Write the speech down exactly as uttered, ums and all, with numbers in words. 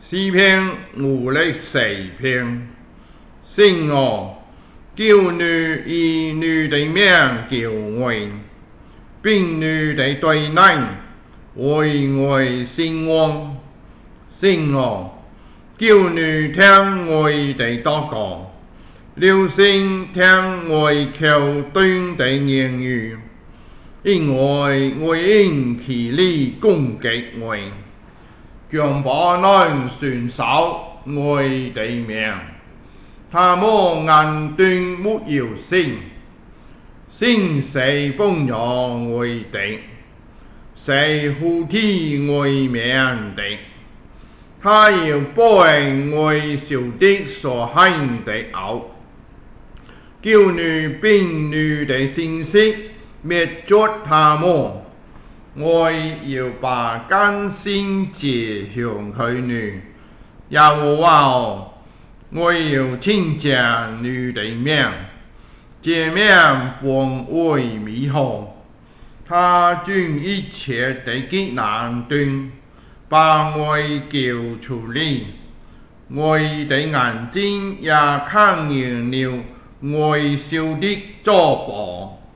詩篇五十四篇，聖我叫你以你的名叫我，並你的對難為我興旺。聖我叫你聽我的禱告，留心聽我口中的言語，因為我因其利攻擊我，將巴難傳授我的名，他們眼中沒有星，星是奉養我的，是呼提我名的，他要背我受的所行的惡，叫你並你的信息滅絕他們。我要把甘心指向佢你，耶和華哦，我要聽見你的名，這名本為美好，他將一切的極難中把我救出來，我的眼睛也看見了我受的遭報。